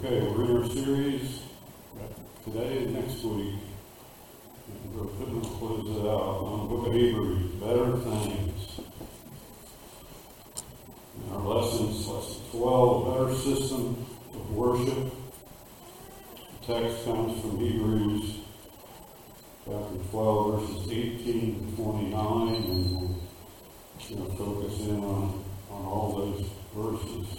Okay, we're in our series today and next week. We're going to close it out on the book of Hebrews, Better Things. In our lessons, lesson 12, a better system of worship. The text comes from Hebrews chapter 12, verses 18 to 29, and we're going to focus in on all those verses.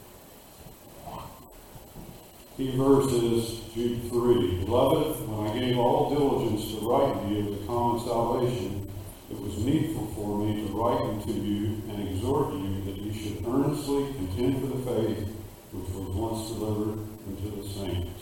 Key verse is Jude 3. Beloved, when I gave all diligence to write to you of the common salvation, it was needful for me to write unto you and exhort you that you should earnestly contend for the faith which was once delivered unto the saints.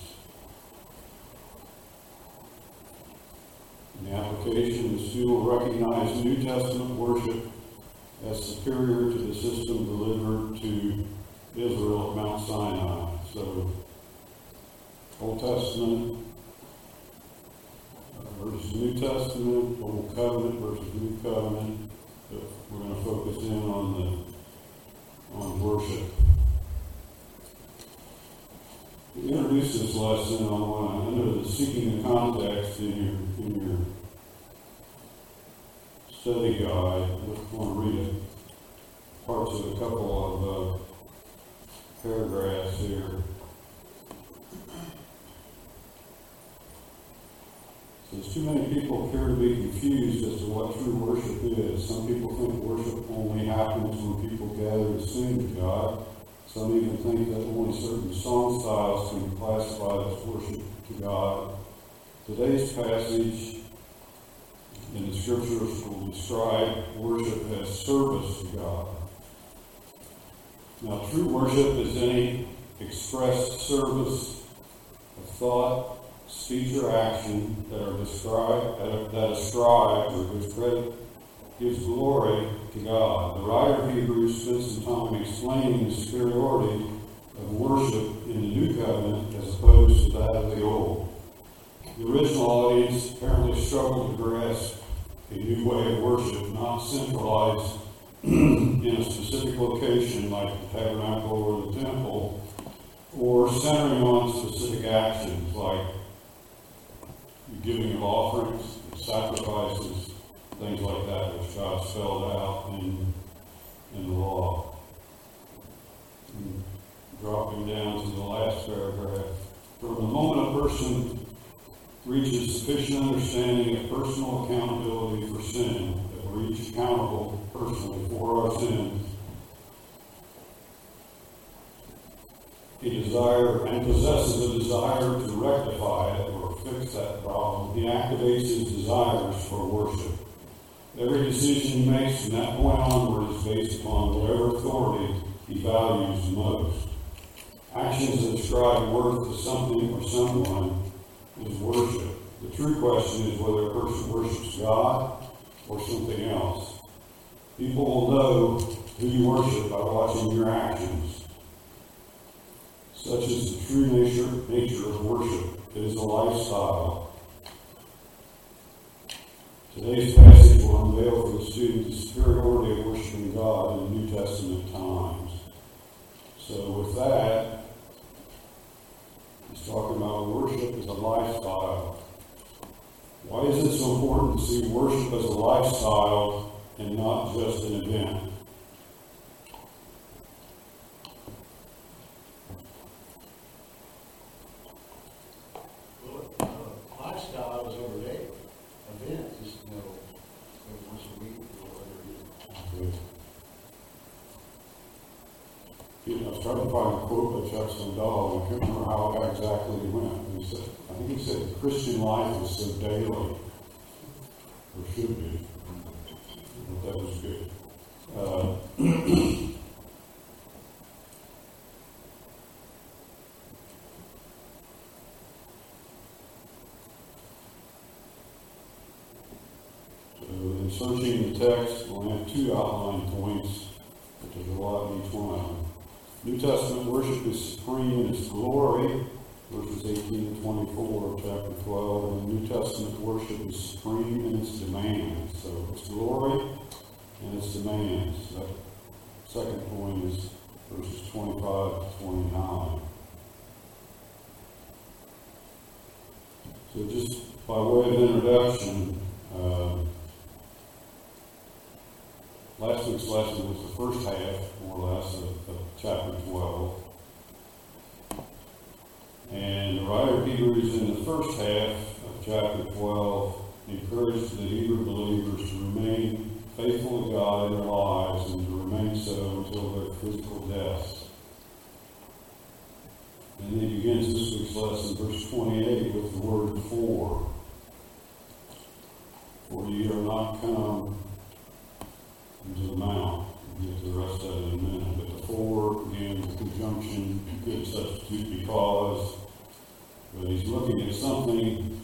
In the application, the student will recognize New Testament worship as superior to the system delivered to Israel at Mount Sinai. So, Old Testament versus New Testament, Old Covenant versus New Covenant. But we're going to focus in on worship. To introduce this lesson, I want to, under the seeking the context in your study guide, I just want to read parts of a couple of paragraphs here. Too many people appear to be confused as to what true worship is. Some people think worship only happens when people gather to sing to God. Some even think that only certain song styles can be classified as worship to God. Today's passage in the Scriptures will describe worship as service to God. Now, true worship is any expressed service of thought, speech, or action that ascribes or gives credit, gives glory to God. The writer of Hebrews spent some time explaining the superiority of worship in the New Covenant as opposed to that of the Old. The original audience apparently struggled to grasp a new way of worship, not centralized in a specific location like the tabernacle or the temple, or centering on specific actions like the giving of offerings, sacrifices, things like that, which God spelled out in the law. And dropping down to the last paragraph. From the moment a person reaches sufficient understanding of personal accountability for sin, that we're each accountable personally for our sins, he possesses a desire to rectify it or fix that problem. He activates his desires for worship. Every decision he makes from that point onward is based upon whatever authority he values most. Actions that ascribe worth to something or someone is worship. The true question is whether a person worships God or something else. People will know who you worship by watching your actions. Such is the true nature of worship. It is a lifestyle. Today's passage will unveil for the student the superiority of worshiping God in the New Testament times. So with that, he's talking about worship as a lifestyle. Why is it so important to see worship as a lifestyle and not just an event? I was trying to find a quote by Chuck Swindoll. I can't remember how exactly he went. I think he said, the Christian life is so daily, or should be. But that was good. So in searching the text, we'll have two outline points, but there's a lot in each one of them. New Testament worship is supreme in its glory, verses 18 to 24 of chapter 12, and the New Testament worship is supreme in its demands. So its glory and its demands. That second point is verses 25 to 29. So just by way of introduction, last week's lesson was the first half, more or less, of chapter 12. And the writer of Hebrews in the first half of chapter 12 encouraged the Hebrew believers to remain faithful to God in their lives and to remain so until their physical deaths. And he begins this week's lesson, verse 28, with the word for. For ye are not come into the mount. We'll get to the rest of it in a minute. But the for, again, the conjunction, good substitute because. But he's looking at something,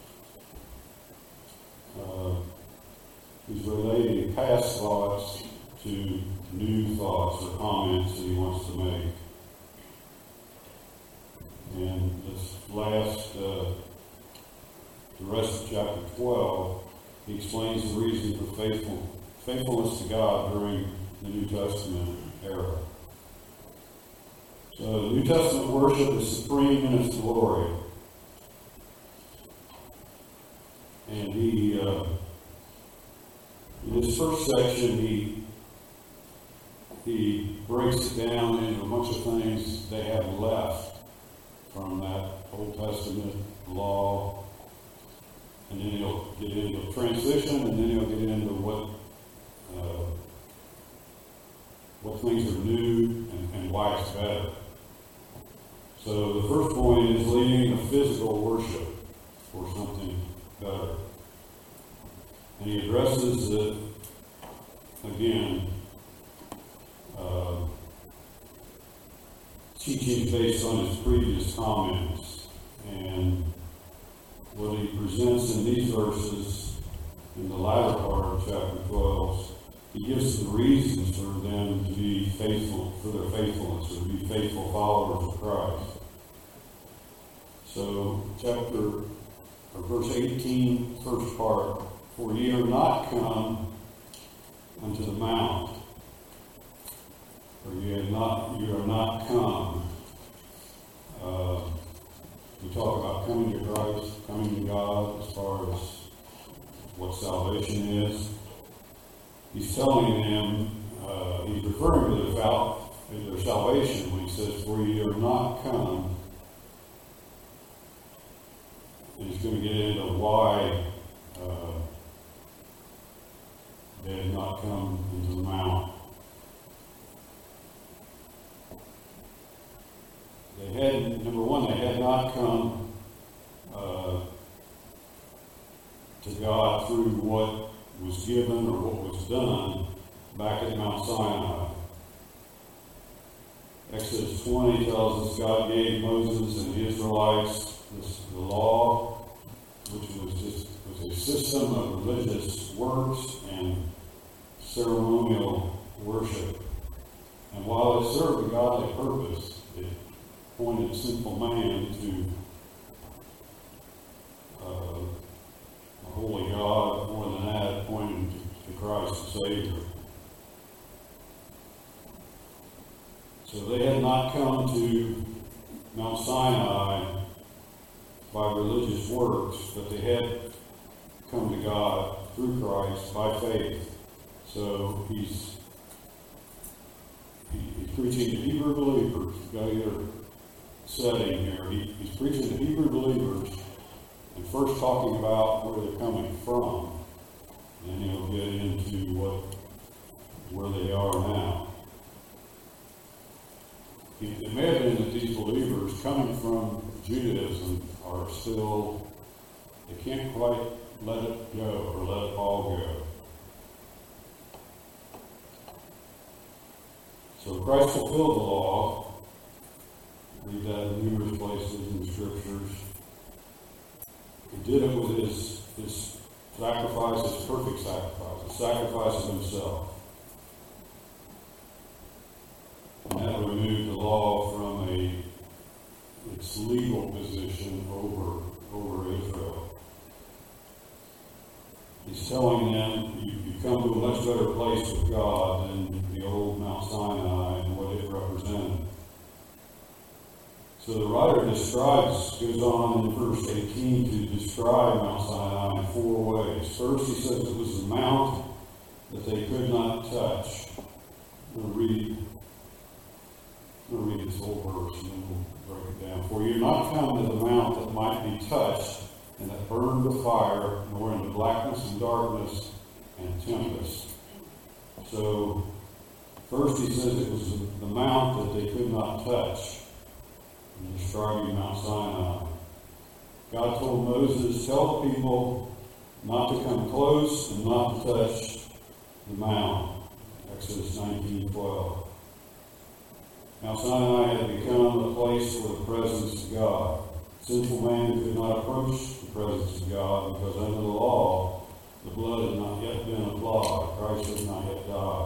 he's relating past thoughts to new thoughts or comments that he wants to make. And this last, the rest of chapter 12, he explains the reason for faithfulness to God during the New Testament era. So the New Testament worship is supreme in its glory. And he, in this first section, he breaks it down into a bunch of things they have left from that Old Testament law. And then he'll get into a transition, and then he'll get into what things are new and why it's better. So the first point is leaving the physical worship for something better. And he addresses it again, teaching based on his previous comments. And what he presents in these verses, in the latter part of chapter 12, he gives the reasons for them to be faithful, for their faithfulness, or to be faithful followers of Christ. So, verse 18, first part, for ye are not come unto the mount, for you are not come. We talk about coming to Christ, coming to God as far as what salvation is. He's telling them, he's referring to their salvation when he says, for ye are not come. And he's going to get into why they had not come into the mount. Number one, they had not come to God through what was given or what was done back at Mount Sinai. Exodus 20 tells us God gave Moses and the Israelites the law, which was a system of religious works and ceremonial worship. And while it served a godly purpose, it pointed sinful man to a holy God. More than that, pointing to Christ the Savior. So they had not come to Mount Sinai by religious works, but they had come to God through Christ by faith. So he's preaching to Hebrew believers. You've got your setting here. He's preaching to Hebrew believers and first talking about where they're coming from. And he'll get into where they are now. It may have been that these believers coming from Judaism are still, they can't quite let it go or let it all go. So Christ fulfilled the law. Read that in numerous places in the Scriptures. He did it with his sacrifice, his perfect sacrifice, the sacrifice of himself. And that removed the law from its legal position over Israel. He's telling them, you come to a much better place with God than the old Mount Sinai and what it represented. So the writer goes on in verse 18 to describe Mount Sinai in four ways. First, he says it was the mount that they could not touch. I'm going to read this whole verse and then we'll break it down. For you not come to the mount that might be touched, and that burned with fire, nor in the blackness and darkness and tempest. So, first he says it was the mount that they could not touch. In describing Mount Sinai, God told Moses, tell the people not to come close and not to touch the mount. Exodus 19:12. Mount Sinai had become a place for the presence of God. Sinful man could not approach the presence of God because under the law, the blood had not yet been applied. Christ had not yet died.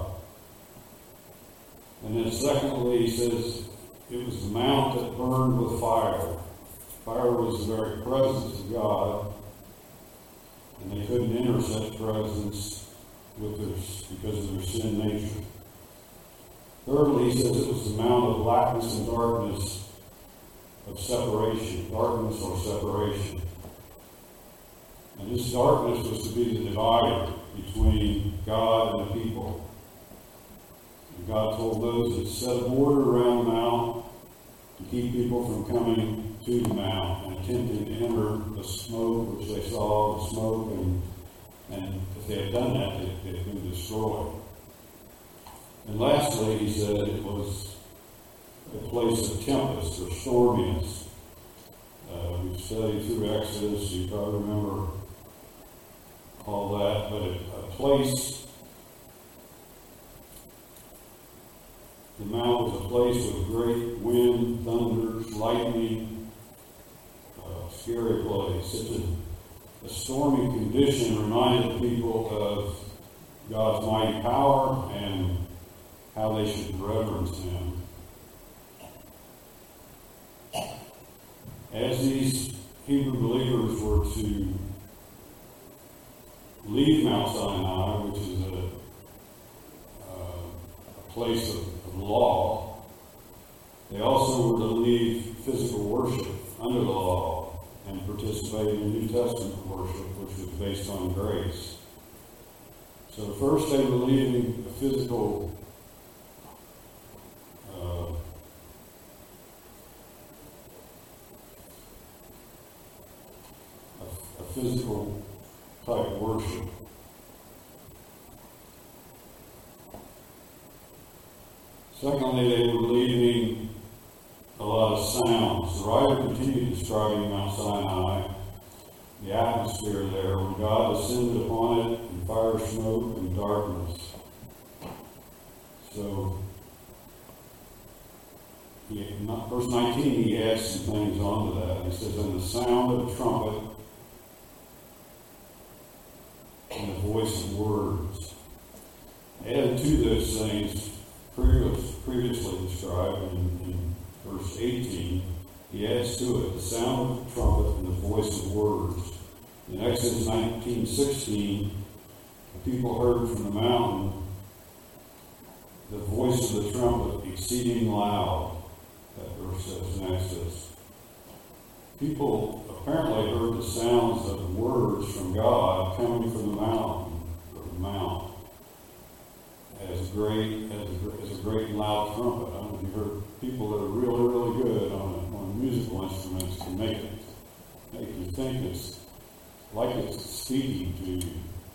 And then secondly, he says, it was the mount that burned with fire. Fire was the very presence of God, and they couldn't enter such presence because of their sin nature. Thirdly, he says it was the mount of blackness and darkness of separation, darkness or separation. And this darkness was to be the divider between God and the people. God told Moses, set a border around the mount to keep people from coming to the mount and attempting to enter the smoke, which they saw, the smoke, and if they had done that, they'd been destroyed. And lastly, he said it was a place of tempest or storminess. We've studied through Exodus, you probably remember all that, but a place. The mount was a place with great wind, thunders, lightning, scary place. A stormy condition reminded people of God's mighty power and how they should reverence Him. As these Hebrew believers were to leave Mount Sinai, which is a place of law, they also were to leave physical worship under the law and participate in New Testament worship, which was based on grace. So first they were leaving a physical type worship. Secondly, they were leaving a lot of sounds. The writer continued describing Mount Sinai, the atmosphere there, when God ascended upon it in fire, smoke, and darkness. So, verse 19, he adds some things onto that. He says, and the sound of a trumpet and the voice of words. Added to those things previously described in verse 18, he adds to it the sound of the trumpet and the voice of words. In Exodus 19:16, the people heard from the mountain the voice of the trumpet exceeding loud. That verse says in Exodus. People apparently heard the sounds of words from God coming from the mountain, or the mount, as a great and loud trumpet. I don't know if you've heard people that are really, really good on musical instruments can make you think it's like it's speaking to you.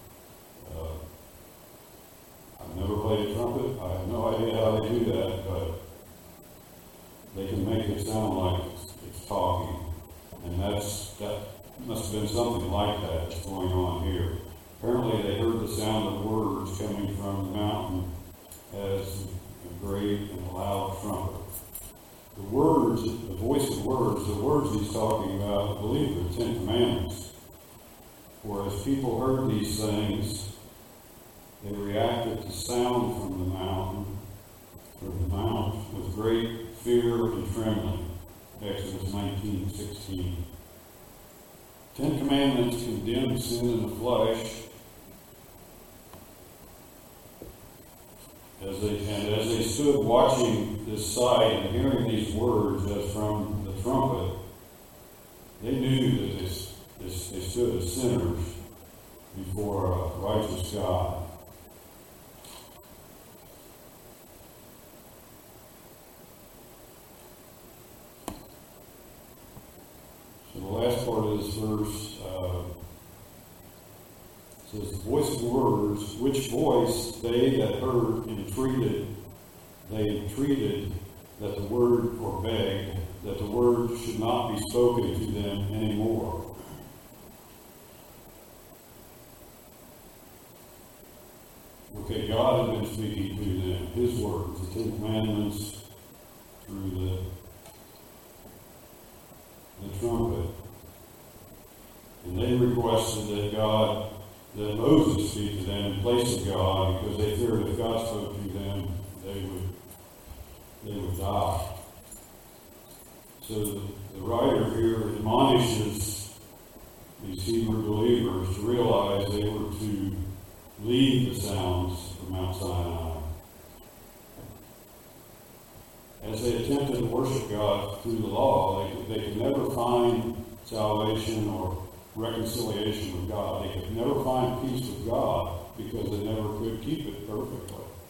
I've never played a trumpet. I have no idea how they do that, but they can make it sound like it's talking. And that must have been something like that that's going on here. Apparently they heard the sound of words coming from the mountain as a great and loud trumpet. The words, the voice of words, the words he's talking about, I believe, are the Ten Commandments. For as people heard these things, they reacted to sound from the mountain, or the mount, with great fear and trembling. Exodus 19:16. 10 Commandments condemn sin in the flesh. As they stood watching this sight and hearing these words as from the the trumpet, they knew that they stood as sinners before a righteous God. So the last part of this verse says, the voice of words, which voice they that heard entreated that the word, or begged, that the word should not be spoken to them anymore. Okay, God had been speaking to them, His words, the Ten Commandments, through the trumpet. And they requested that Moses speak to them in place of God, because they feared if God spoke to them, they would die. So the writer here admonishes these Hebrew believers to realize they were to leave the sounds of Mount Sinai. As they attempted to worship God through the law, they could never find salvation or reconciliation with God. They could never find peace with God because they never could keep it perfectly.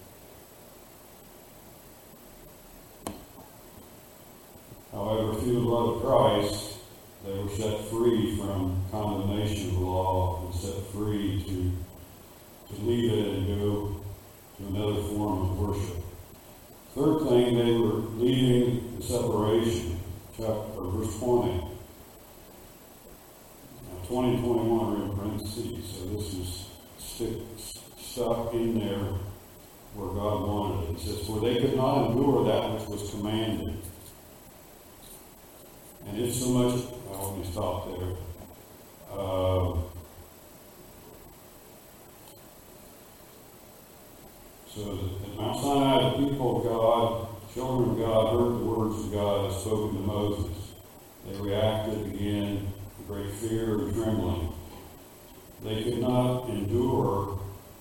However, through the blood of Christ, they were set free from condemnation of the law and set free to leave it and go to another form of worship. Third thing, they were leaving the separation. Verse 20. Now, 20 and 21 are in parentheses, so this is stuck in there where God wanted it. It says, for they could not endure that which was commanded. And if so much, let me stop there. So at Mount Sinai, the people of God, children of God, heard the words of God as spoken to Moses. They reacted again with great fear and trembling. They could not endure,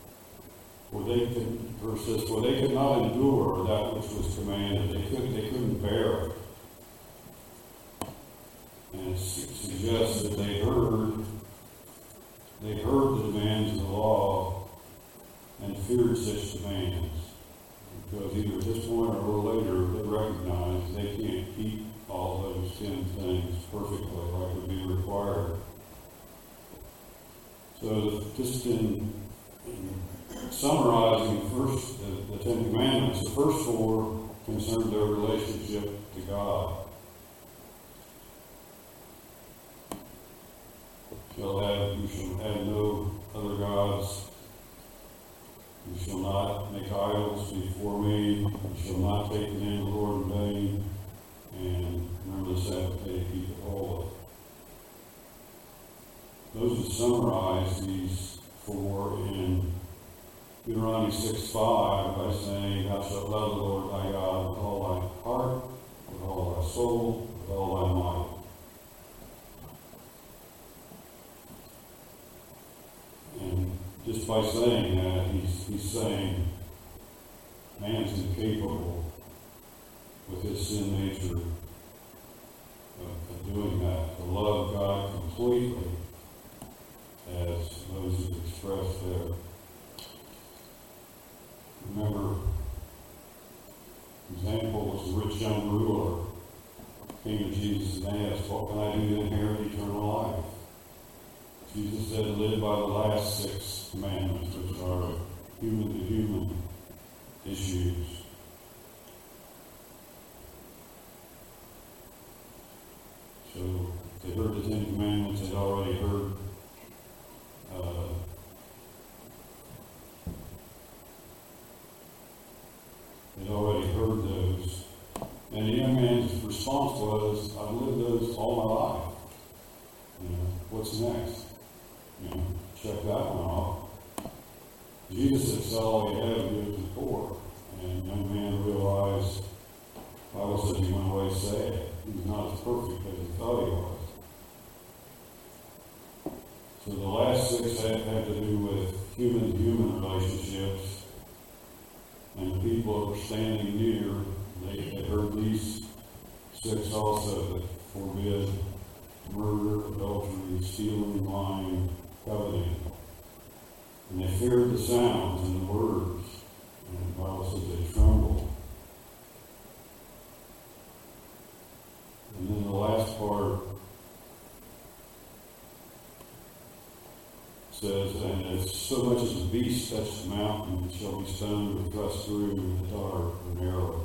verse says, for they could not endure that which was commanded. They couldn't bear it. And it suggests that they heard the demands of the law and feared such demands. Because either at this point or a little later, they recognize they can't keep all those 10 things perfectly like would be required. So just in summarizing first the 10 Commandments, the first 4 concern their relationship to God. You shall have no other gods. You shall not make idols before me. You shall not take the name of the Lord in vain. And remember the Sabbath day, keep it holy. Those would summarize these 4 in Deuteronomy 6:5 by saying, thou shalt love the Lord thy God with all thy heart, with all thy soul, with all thy might. And just by saying that, he's saying man's incapable with his sin nature of doing that, to love God completely, as Moses expressed there. Remember, example was the rich young ruler came to Jesus and asked, what can I do to inherit eternal life? Jesus said to live by the last 6 commandments, which are human-to-human issues. So they heard the 10 Commandments. They'd already heard those. And the young man's response was, I've lived those all my life. What's next? Check that one off. Jesus said, sell all you have and give to the poor. And the young man realized, the Bible says he went away sad. He was not as perfect as he thought he was. So the last 6 had to do with human-to-human relationships. And the people that were standing near, they heard these 6 also, that forbid murder, adultery, stealing, lying, coveting. And they feared the sounds and the words. And the Bible says they trembled. And then the last part says, and if so much as a beast touch the mountain, it shall be stoned or thrust through in the dark or narrow.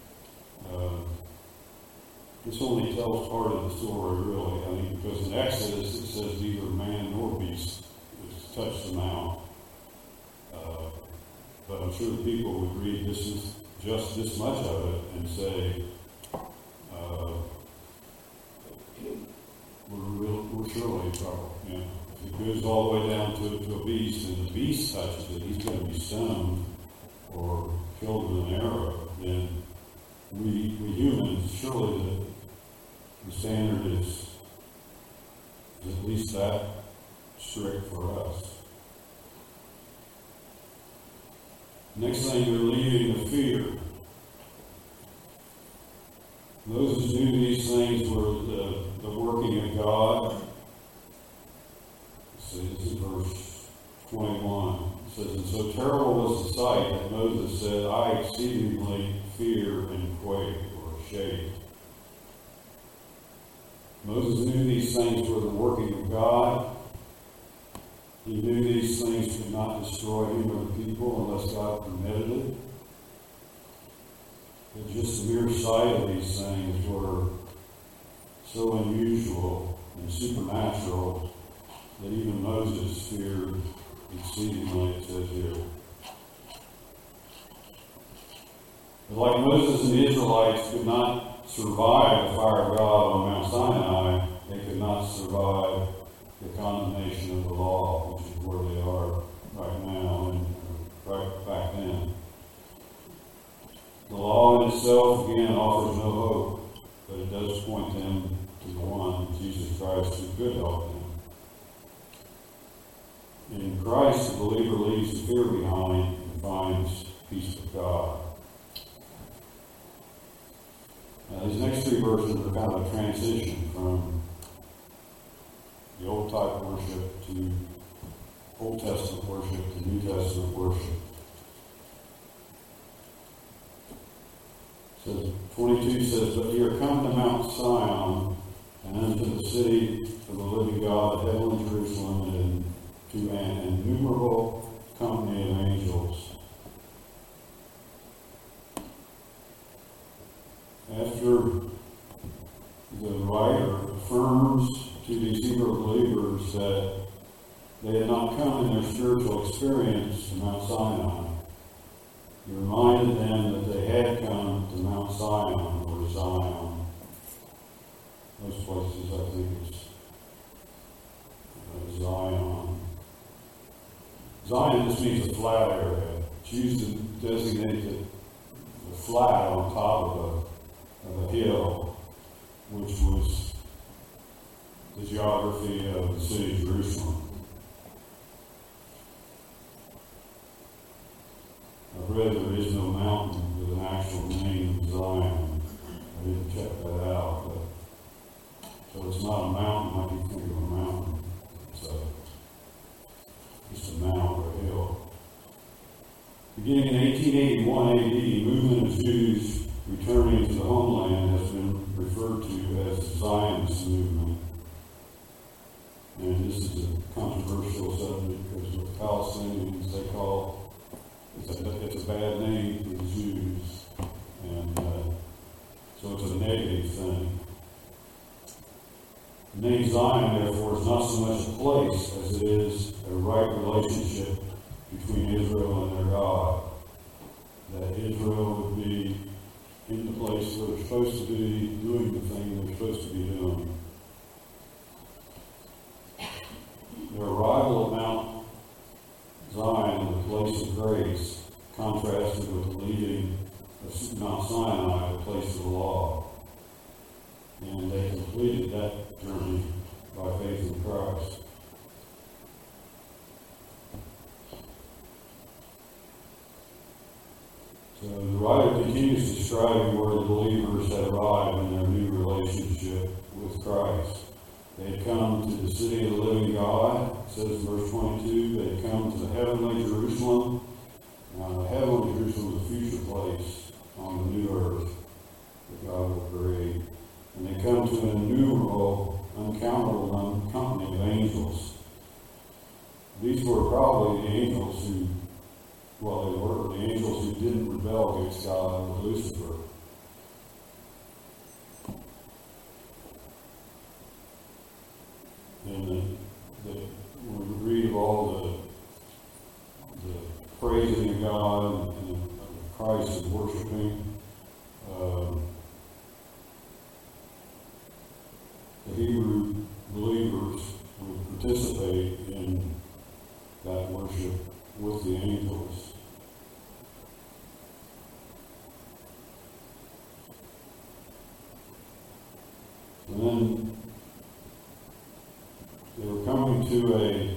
This only tells part of the story, really. I mean, because in Exodus it says neither man nor beast is touched the mount. But I'm sure the people would read this is just this much of it and say, we're surely in trouble. You know, if it goes all the way down to a beast and the beast touches it, he's going to be stoned or killed with an arrow. Then we humans, surely the standard is at least that strict for us. Next thing, they're leaving the fear. Moses knew these things were the working of God. Let's see, this is verse 21. It says, and so terrible was the sight that Moses said, I exceedingly fear and quake or shake. Moses knew these things were the working of God. He knew these things could not destroy him or the people unless God permitted it. But just the mere sight of these things were so unusual and supernatural that even Moses feared exceedingly, it says here. But like Moses and the Israelites could not survive the fire of God on Mount Sinai, they could not survive the condemnation of the law, which is where they are right now and right back then. The law in itself, again, offers no hope, but it does point them to the one, Jesus Christ, who could help them. In Christ, the believer leaves the fear behind and finds peace with God. Now, these next three verses are kind of a transition from the Old type worship to Old Testament worship to New Testament worship. Says 22 says, but ye are come to Mount Sion and unto the city of the living God, the heavenly Jerusalem, and to an innumerable company of angels. After the writer affirms to these Hebrew believers that they had not come in their spiritual experience to Mount Sinai, he reminded them that they had come to Mount Zion or Zion. Most places I think it's Zion. Zion just means a flat area. It's used to designate the flat on top of a hill, which was the geography of the city of Jerusalem. I've read there is no mountain with an actual name, Zion. I didn't check that out, but so it's not a mountain like you think of a mountain. It's just a mount or a hill. Beginning in 1881 AD, movement of Jews returning to the homeland has been referred to as the Zionist movement. And this is a controversial subject because with Palestinians they call it's a bad name for the Jews, and so it's a negative thing. The name Zion, therefore, is not so much a place as it is a right relationship between Israel and their God. That Israel would be in the place where they're supposed to be, doing the thing they're supposed to be doing. Their arrival at Mount Zion, the place of grace, contrasted with the leaving of Mount Sinai, the place of the law. And they completed that journey by faith in Christ. So the writer continues describing where the believers had arrived in their new relationship with Christ. They had come to the city of the living God. It says in verse 22, they had come to the heavenly Jerusalem. The heavenly Jerusalem is a future place on the new earth that God will create. And they come to an innumerable, uncountable company of angels. These were probably the angels who, well, they were the angels who didn't rebel against God with Lucifer. And when we read of all the praising of God and Christ and worshiping, the Hebrew believers would participate in that worship with the angels. And then they were coming to a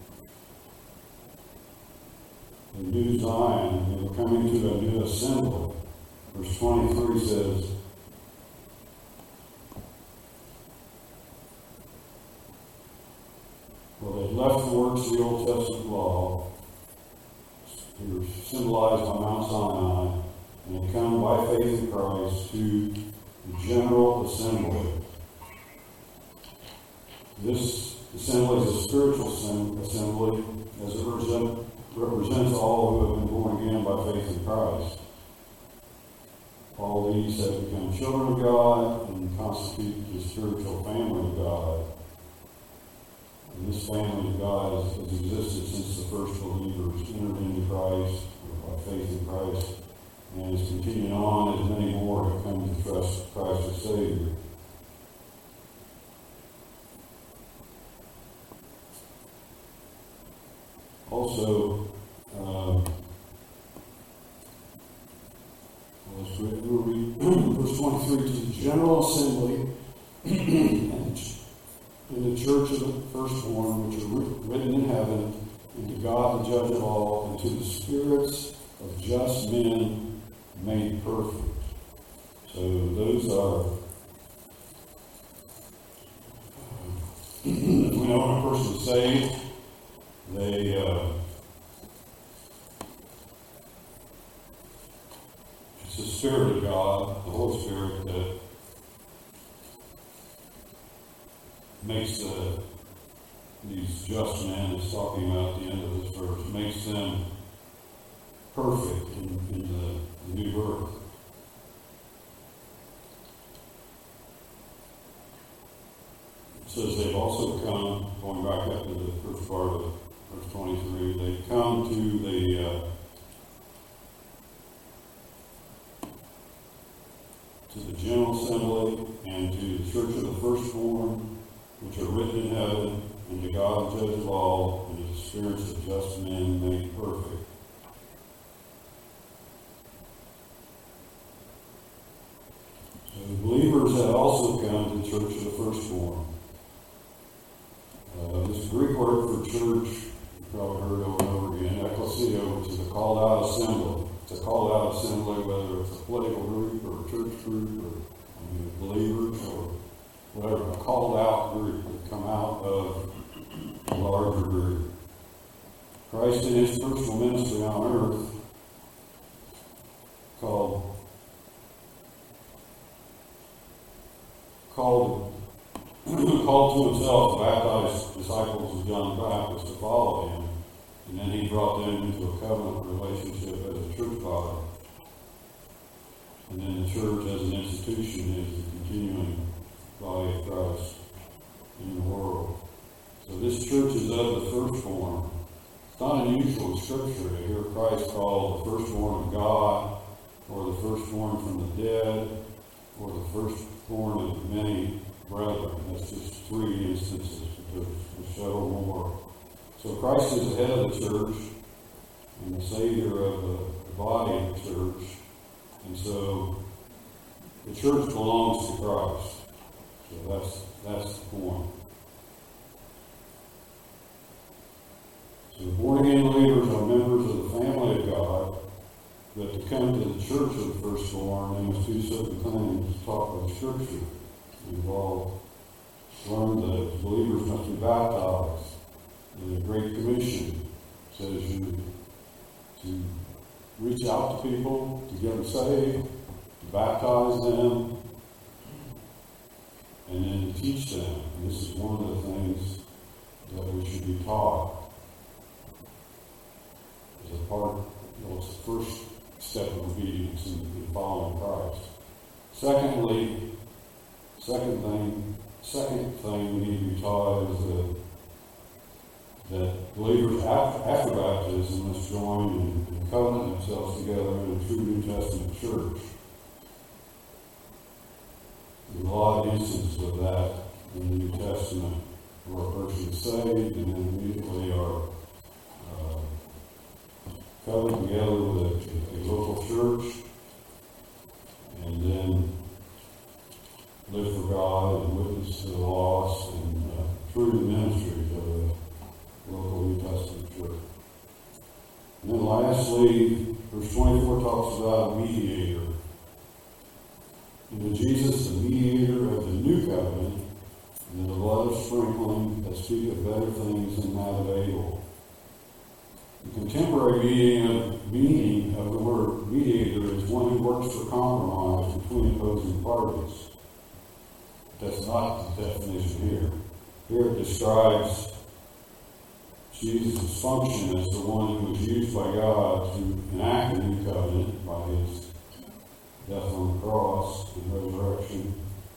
new Zion, they were coming to a new assembly. Verse 23 says, well, they left the works of the Old Testament law, they were symbolized by Mount Sinai, and had come by faith in Christ to the general assembly. This assembly is a spiritual assembly, as it represents all who have been born again by faith in Christ. All these have become children of God and constitute the spiritual family of God. And this family of God has existed since the first believers entered into Christ, or by faith in Christ, and is continuing on as many more have come to trust Christ as Savior. Also, we'll read verse 23, to the general assembly in the church of the firstborn, which are written in heaven, and to God the judge of all, and to the spirits of just men made perfect. So those are, we know when a person is saved, it's the Spirit of God, the Holy Spirit, that makes these just men, it's talking about at the end of this verse, makes them perfect in the new birth. It says they've also come, going back up to the first part of verse 23, they come to the general assembly and to the church of the firstborn, which are written in heaven, and to God the judge of all, and to the spirits of just men made perfect. So the believers had also come to the church of the firstborn. This Greek word for church, you've probably heard over and over again, ecclesia, which is a called out assembly. It's a called out assembly, whether it's a political group or a church group or believers or whatever, a called out group that come out of a larger group. Christ in his personal ministry on earth called to himself the baptized disciples of John the Baptist to follow him, and then he brought them into a covenant relationship as a church body. And then the church as an institution is the continuing body of Christ in the world. So this church is of the firstborn. It's not unusual in Scripture to hear Christ called the firstborn of God, or the firstborn from the dead, or the firstborn of many brethren. That's just 3 instances. There's several more. So Christ is the head of the church and the Savior of the body of the church. And so the church belongs to Christ. So that's the point. So born-again believers are members of the family of God, but to come to the church of the firstborn, they must do certain things taught by Scripture. We've all learned that believers must be baptized. And the Great Commission says you to reach out to people, to get them saved, to baptize them, and then to teach them. And this is one of the things that we should be taught as a part, it's the first step of obedience in following Christ. Second thing we need to be taught is that believers after baptism must join and covenant themselves together in a true New Testament church. There's a lot of instances of that in the New Testament where a person is saved and then immediately are covenant together with a local church and then live for God and witness to the lost and through the ministries of a local New Testament church. And then lastly, verse 24 talks about a mediator. And Jesus, the mediator of the new covenant, and the blood of sprinkling that speaketh better things than that of Abel. The contemporary meaning of the word mediator is one who works for compromise between opposing parties. That's not the definition here. Here it describes Jesus' function as the one who was used by God to enact a new covenant by his death on the cross and resurrection,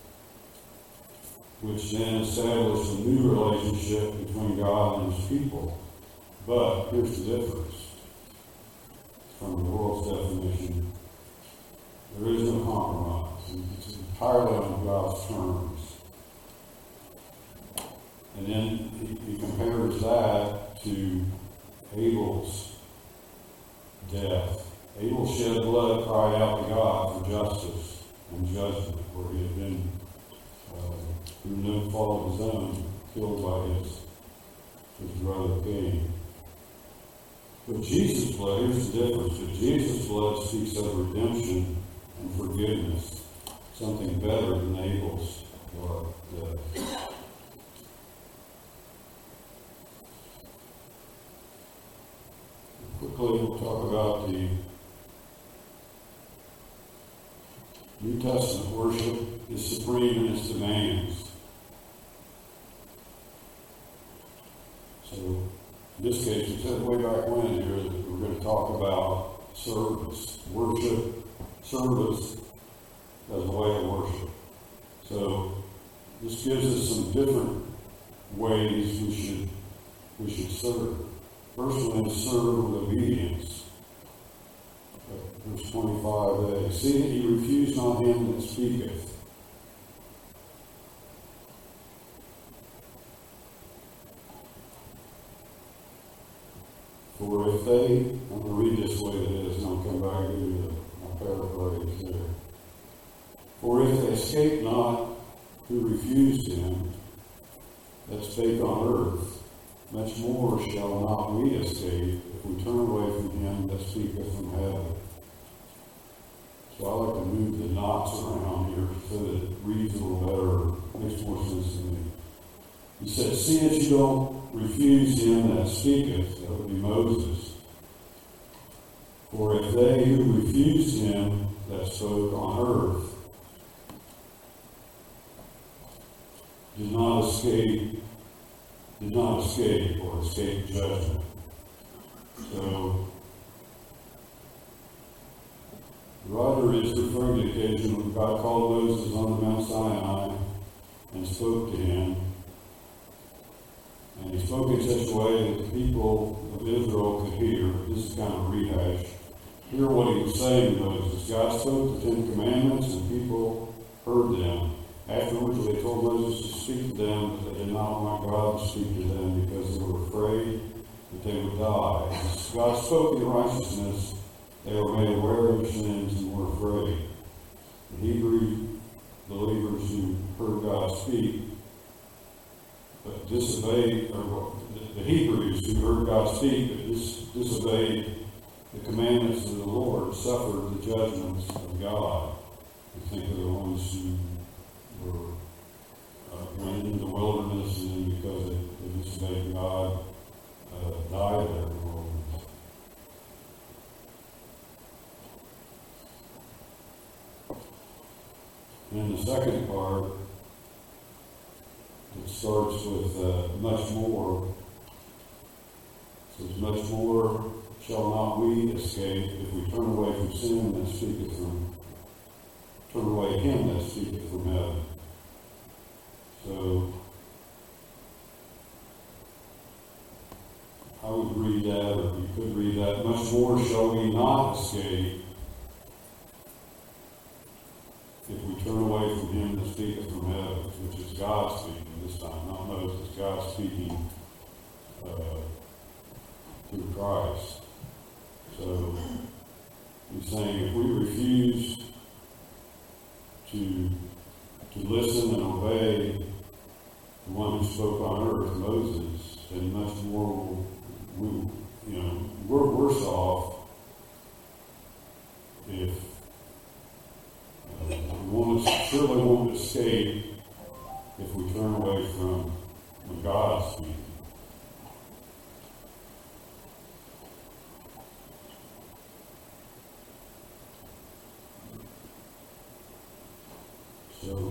which then established a new relationship between God and his people. But here's the difference from the world's definition. There is no compromise. It's entirely on God's terms. And then he compares that to Abel's death. Abel shed blood, cried out to God for justice and judgment, where he had been, through no fault of his own, killed by his brother Cain. But Jesus' blood, here's the difference. But Jesus' blood speaks of redemption and forgiveness, something better than Abel's blood does. Quickly, we'll talk about the New Testament worship is supreme in its demands. So, in this case, we said way back when here that we're going to talk about service, worship, service as a way of worship. So, this gives us some different ways we should serve. First one is serve with obedience. Verse 25a. See that ye refuse not him that speaketh. For if they, I'm going to read this way it is, and I'll come back and give you my paraphrase there. For if they escape not who refused him that spake on earth, much more shall not we escape if we turn away from him that speaketh from heaven. So I like to move the knots around here so that it reads a little better, makes more sense to me. He said, see that you don't refuse him that speaketh, that would be Moses. For if they who refused him that spoke on earth did not escape or escape judgment. So, the writer is referring to the occasion when God called Moses on the Mount Sinai and spoke to him. And he spoke in such a way that the people of Israel could hear. This is kind of a rehash. Hear what he was saying to Moses. God spoke the 10 Commandments and people heard them. Afterwards, they told Moses to speak to them, but they did not want God to speak to them because they were afraid that they would die. As God spoke in righteousness, they were made aware of their sins and were afraid. The Hebrew believers who heard God speak, but disobeyed, or the Hebrews who heard God speak, but disobeyed the commandments of the Lord, suffered the judgments of God. I think of the ones who were went into the wilderness, and then because they disobeyed God, died there in the wilderness. And the second part, it starts with much more. It says, much more shall not we escape if we turn away from sin that speaketh turn away him that speaketh from heaven. So, I would read that, or you could read that, much more shall we not escape if we turn away from him that speaketh from heaven, which is God speaking this time, not Moses, God speaking through Christ. So, he's saying if we refuse to listen and obey the one who spoke on earth, Moses, then much more we're worse off if we surely won't escape if we turn away from when God speaks. So,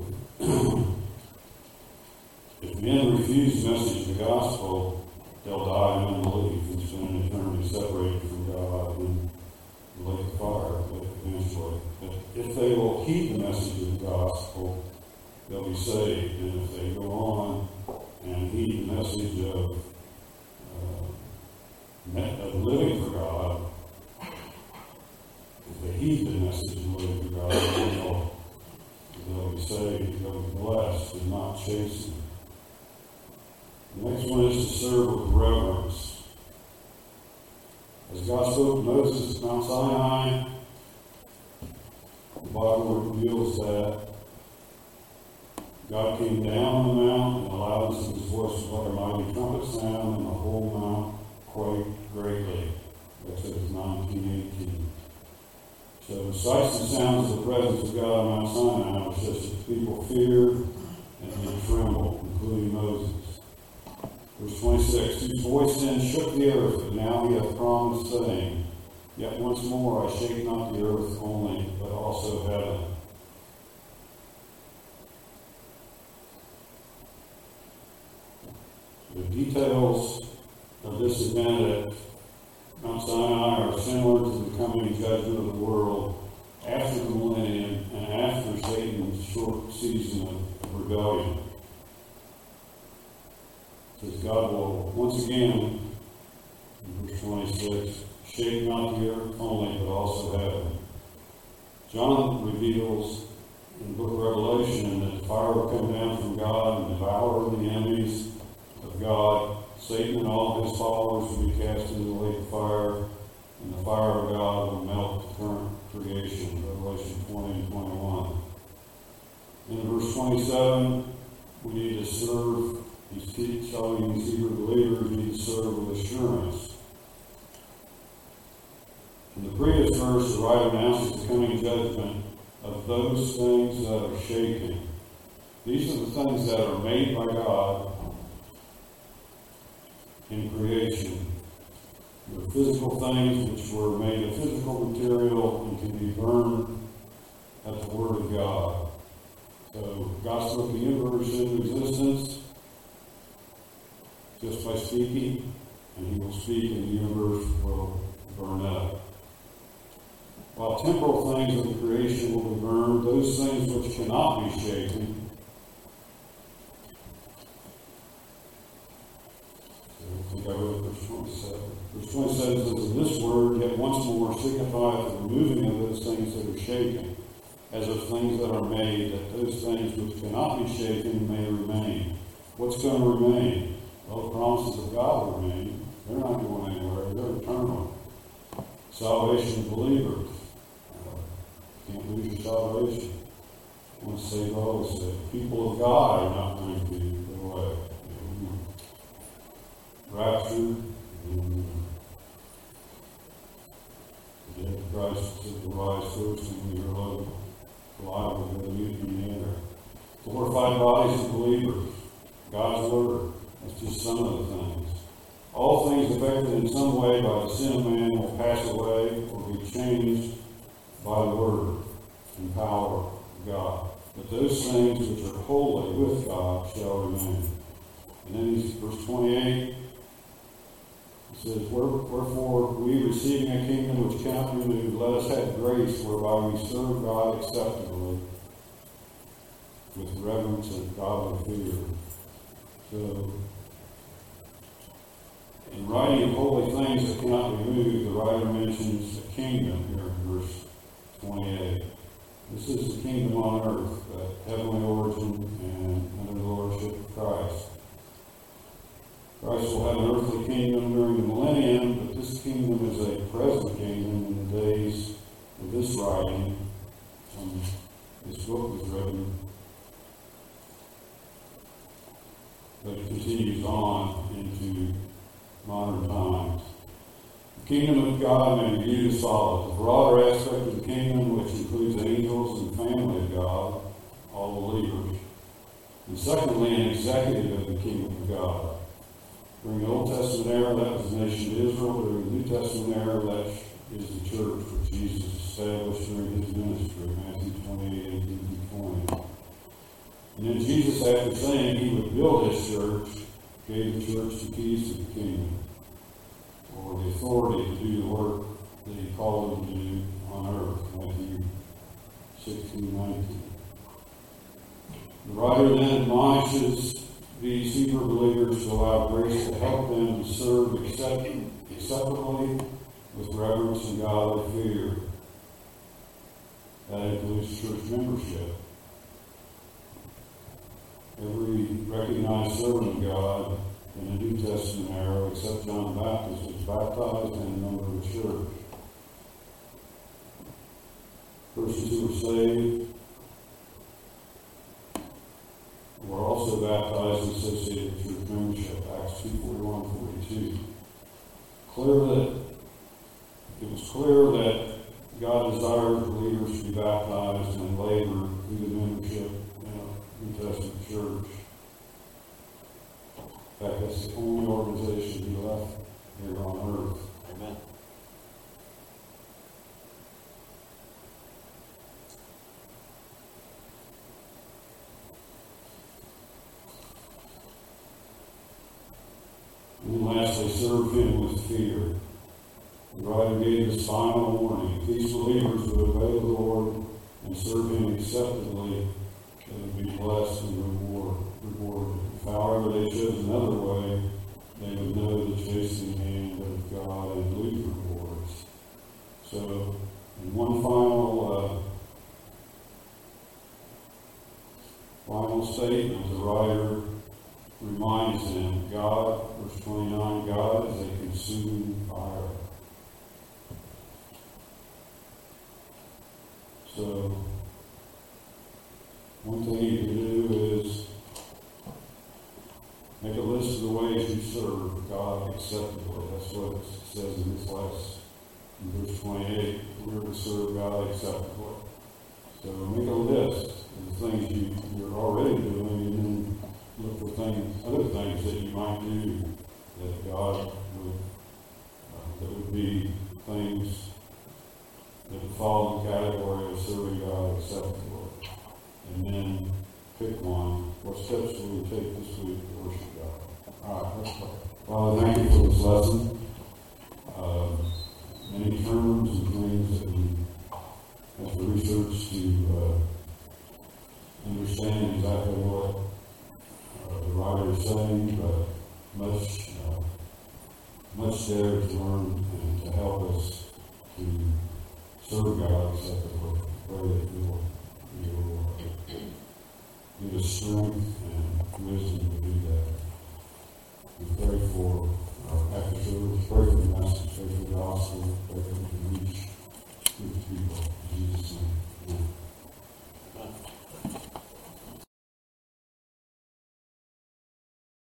if men refuse the message of the gospel, they'll die in unbelief and spend an eternity separated from God in the lake of fire eventually. But if they will heed the message of the gospel, they'll be saved. And if they go on and heed the message of living for God, if they heed the message of living for God, they'll be saved, they'll be blessed, and not chastened. The next one is to serve with reverence. As God spoke to Moses at Mount Sinai, the Bible reveals that God came down the mount and the loudness of his voice was like a mighty trumpet sound, and the whole mount quaked greatly. Exodus 19:18. So the sights and sounds of the presence of God on Mount Sinai were such that the people feared and they trembled, including Moses. Verse 26, whose voice then shook the earth, but now he hath promised, saying, yet once more I shake not the earth only, but also heaven. The details of this event at Mount Sinai are similar to the coming judgment of the world after the millennium and after Satan's short season of rebellion. It says God will once again, in verse 26, shake not the earth only, but also heaven. John reveals in the book of Revelation that the fire will come down from God and devour the enemies of God. Satan and all his followers will be cast into the lake of fire, and the fire of God will melt the current creation. Revelation 20 and 21. In verse 27, we need to serve. He's telling these Hebrew believers need to serve with assurance. In the previous verse, the writer announces the coming judgment of those things that are shaken. These are the things that are made by God in creation. The physical things which were made of physical material and can be burned at the word of God. So God spoke the universe into existence just by speaking, and he will speak and the universe will burn up. While temporal things of the creation will be burned, those things which cannot be shaken, I think I wrote verse 27. Verse 27 says, in this word, yet once more signifieth the removing of those things that are shaken, as of things that are made, that those things which cannot be shaken may remain. What's going to remain? Well, the promises of God remain. They're not going anywhere. They're eternal. Salvation of believers. Can't lose your salvation. Once saved, always saved. People of God are not going to go away. Rapture, and the dead of Christ will rise first, and we are alive with the mutiny in the air. glorified bodies of believers, God's Word. That's just some of the things. All things affected in some way by the sin of man will pass away or be changed by the Word and power of God. But those things which are holy with God shall remain. And then verse 28, it says, Wherefore we, receiving a kingdom which cannot be moved, let us have grace whereby we serve God acceptably with reverence and godly fear. So, in writing of holy things that cannot be moved, the writer mentions a kingdom here in verse 28. This is the kingdom on earth, that heavenly origin and under the lordship of Christ. Christ will have an earthly kingdom during the millennium, but this kingdom is a present kingdom in the days of this writing, when this book was written. But it continues on into modern times. The kingdom of God may be viewed as follows. The broader aspect of the kingdom, which includes angels and family of God, all believers. And secondly, an executive of the kingdom of God. During the Old Testament era, that was the nation of Israel. During the New Testament era, that is the church which Jesus established during his ministry, Matthew 28:18-20. And then Jesus, after saying he would build his church, gave the church the keys to the kingdom, or the authority to do the work that he called them to do on earth, Matthew 16:19. The writer then admonishes these Hebrew believers to allow grace to help them to serve acceptably with reverence and godly fear. That includes church membership. Every recognized servant of God in the New Testament era, except John the Baptist, was baptized and a member of the church. Persons who were saved were also baptized and associated with church membership, Acts 2:41-42. It was clear that God desired believers to be baptized and labor through the membership in a New Testament church. In fact, that's the only organization he left here on earth. Amen. And then lastly, serve him with fear. The writer gave this final warning. If these believers would obey the Lord and serve him acceptably, they would be blessed and rewarded. If, however, they chose another way, they would know the chastening hand of God and lose rewards. So, in one final statement, the writer reminds them, God, verse 29, God is a consuming fire. So, one thing you can do is make a list of the ways you serve God acceptably. That's what it says in this last, in verse 28. We're to serve God acceptably. So make a list of the things you're already doing, and then look for other things that you might do that God would, that would be things that would fall in the category of serving God acceptably. And then pick one. What steps will we take this week to worship God? All right, let's pray. Father, thank you for this lesson. Many terms and things that we have to research to understand exactly what the writer is saying, but much there to learn and to help us to serve God acceptably. Pray that you'll give us strength and wisdom to do that. We pray for our after service, pray for the message, pray for the gospel, pray for the reach to the people. In Jesus' name.